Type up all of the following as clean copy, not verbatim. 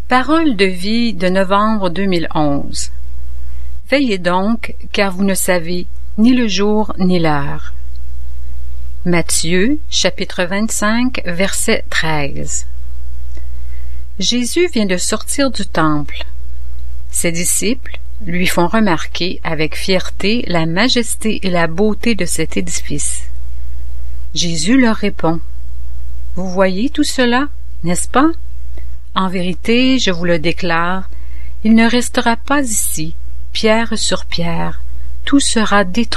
Parole de vie de novembre 2011. Veillez donc, car vous ne savez ni le jour ni l'heure. Matthieu, chapitre 25, verset 13. Jésus vient de sortir du temple. Ses disciples lui font remarquer avec fierté la majesté et la beauté de cet édifice. Jésus leur répond: « Vous voyez tout cela, n'est-ce pas? En vérité, je vous le déclare, il ne restera pas ici, pierre sur pierre, tout sera détruit. »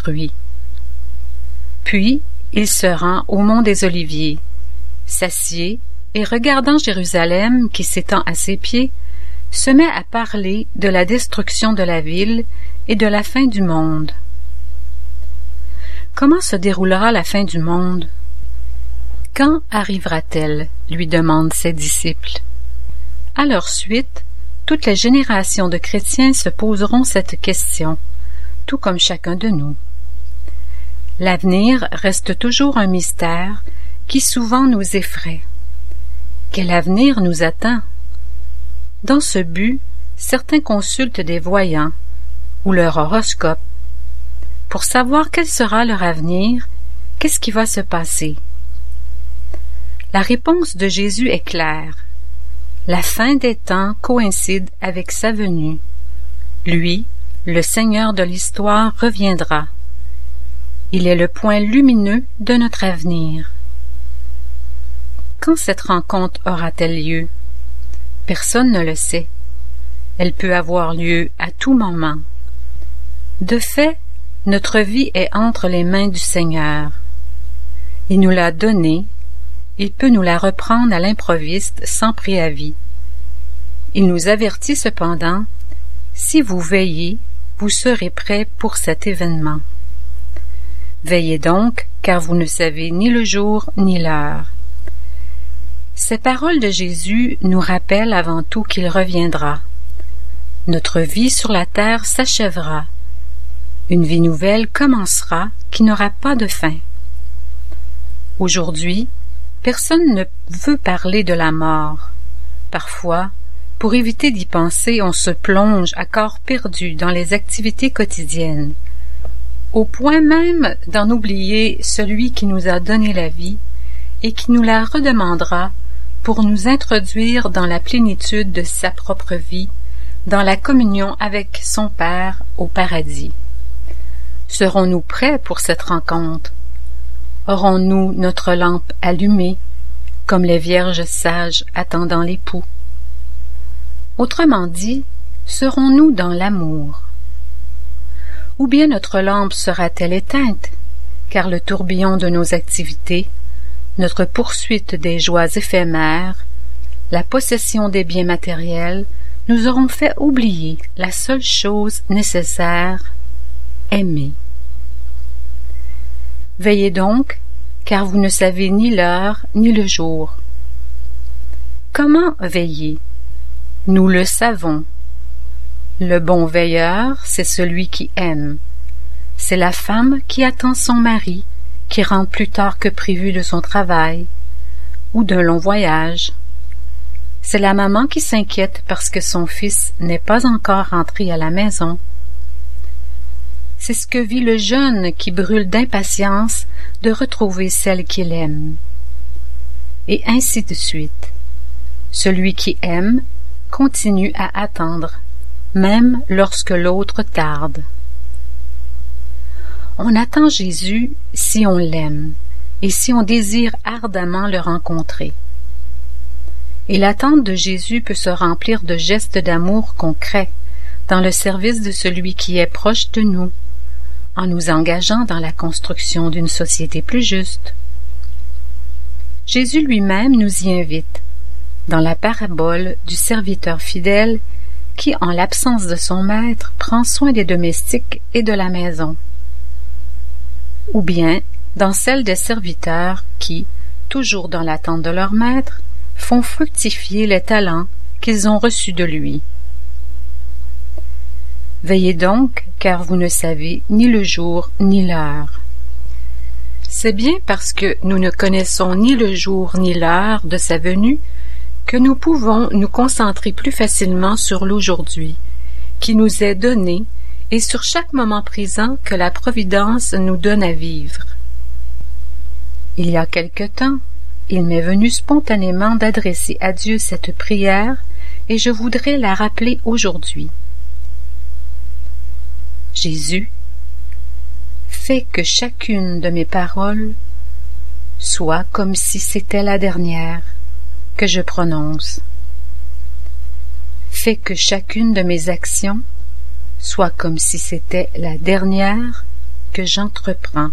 Puis, il se rend au mont des Oliviers, s'assied et regardant Jérusalem qui s'étend à ses pieds, se met à parler de la destruction de la ville et de la fin du monde. Comment se déroulera la fin du monde? Quand arrivera-t-elle? Lui demandent ses disciples. À leur suite, toutes les générations de chrétiens se poseront cette question, tout comme chacun de nous. L'avenir reste toujours un mystère qui souvent nous effraie. Quel avenir nous attend? Dans ce but, certains consultent des voyants ou leur horoscope pour savoir quel sera leur avenir, qu'est-ce qui va se passer. La réponse de Jésus est claire. La fin des temps coïncide avec sa venue. Lui, le Seigneur de l'histoire, reviendra. Il est le point lumineux de notre avenir. Quand cette rencontre aura-t-elle lieu? Personne ne le sait. Elle peut avoir lieu à tout moment. De fait, notre vie est entre les mains du Seigneur. Il nous l'a donnée. Il peut nous la reprendre à l'improviste sans préavis. Il nous avertit cependant: si vous veillez, vous serez prêts pour cet événement. Veillez donc, car vous ne savez ni le jour ni l'heure. Ces paroles de Jésus nous rappellent avant tout qu'il reviendra. Notre vie sur la terre s'achèvera. Une vie nouvelle commencera qui n'aura pas de fin. Aujourd'hui, personne ne veut parler de la mort. Parfois, pour éviter d'y penser, on se plonge à corps perdu dans les activités quotidiennes, au point même d'en oublier celui qui nous a donné la vie et qui nous la redemandera pour nous introduire dans la plénitude de sa propre vie, dans la communion avec son Père au paradis. Serons-nous prêts pour cette rencontre? Aurons-nous notre lampe allumée, comme les vierges sages attendant l'époux? Autrement dit, serons-nous dans l'amour? Ou bien notre lampe sera-t-elle éteinte, car le tourbillon de nos activités, notre poursuite des joies éphémères, la possession des biens matériels, nous auront fait oublier la seule chose nécessaire: aimer. Veillez donc, car vous ne savez ni l'heure ni le jour. Comment veiller? Nous le savons. Le bon veilleur, c'est celui qui aime. C'est la femme qui attend son mari, qui rentre plus tard que prévu de son travail ou d'un long voyage. C'est la maman qui s'inquiète parce que son fils n'est pas encore rentré à la maison. C'est ce que vit le jeune qui brûle d'impatience de retrouver celle qu'il aime. Et ainsi de suite. Celui qui aime continue à attendre, même lorsque l'autre tarde. On attend Jésus si on l'aime et si on désire ardemment le rencontrer. Et l'attente de Jésus peut se remplir de gestes d'amour concrets dans le service de celui qui est proche de nous, en nous engageant dans la construction d'une société plus juste. Jésus lui-même nous y invite, dans la parabole du serviteur fidèle qui, en l'absence de son maître, prend soin des domestiques et de la maison. Ou bien dans celle des serviteurs qui, toujours dans l'attente de leur maître, font fructifier les talents qu'ils ont reçus de lui. Veillez donc, car vous ne savez ni le jour ni l'heure. C'est bien parce que nous ne connaissons ni le jour ni l'heure de sa venue que nous pouvons nous concentrer plus facilement sur l'aujourd'hui, qui nous est donné, et sur chaque moment présent que la Providence nous donne à vivre. Il y a quelque temps, il m'est venu spontanément d'adresser à Dieu cette prière, et je voudrais la rappeler aujourd'hui. Jésus, fais que chacune de mes paroles soit comme si c'était la dernière que je prononce. Fais que chacune de mes actions soit comme si c'était la dernière que j'entreprends.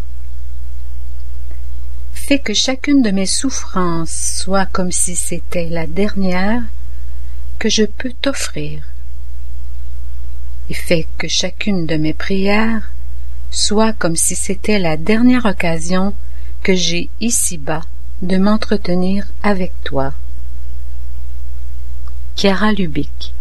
Fais que chacune de mes souffrances soit comme si c'était la dernière que je peux t'offrir. Et fais que chacune de mes prières soit comme si c'était la dernière occasion que j'ai ici-bas de m'entretenir avec toi. Chiara Lubick.